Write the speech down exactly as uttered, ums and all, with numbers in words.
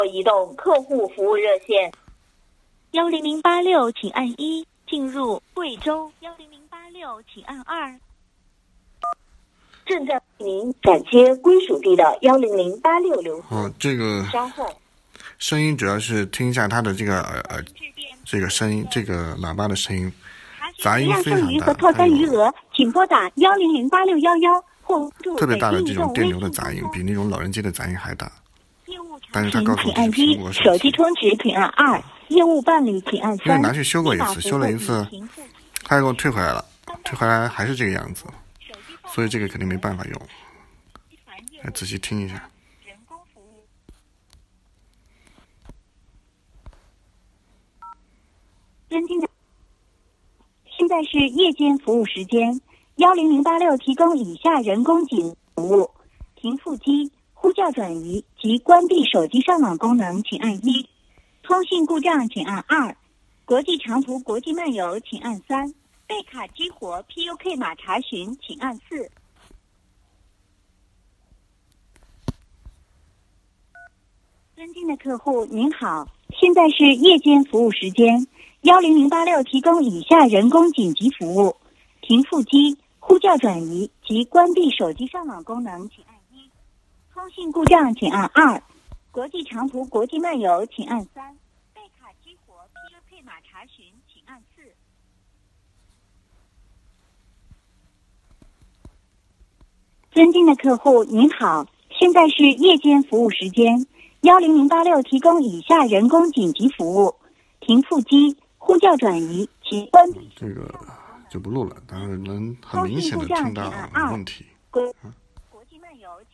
移动客户服务热线幺零零八六，请按一。进入贵州幺零零八六，请按二。 正在为您转接归属地的幺零零八六流速。 哦，这个稍后。 声音主要是听一下它的这个耳耳这个声音，这个喇叭的声音，杂音非常大， 和套餐余额，请拨打幺零零八六幺幺或特别大的这种电流的杂音，比那种老人机的杂音还大。但是他告诉我请按一，手机充值请按二，业务办理请按三。 因为拿去修过一次，修了一次，他又给我退回来了，退回来还是这个样子，所以这个肯定没办法用。来仔细听一下。 现在是夜间服务时间，幺零零八六提供以下人工警服务：停腹机、呼叫转移及关闭手机上网功能，请按一；通信故障，请按二；国际长途、国际漫游，请按三；被卡激活 P U K 码查询，请按四。尊敬的客户，您好，现在是夜间服务时间，幺零零八六提供以下人工紧急服务：停腹机、呼叫转移及关闭手机上网功能，请按一；通信故障，请按二；国际长途、国际漫游，请按三；被卡激活 P U K 码查询，请按四。尊敬的客户，您好，现在是夜间服务时间，幺零零八六提供以下人工紧急服务：停腹机、呼叫转移及关闭。 这个就不录了，但是能很明显的听到有问题。 国际漫游，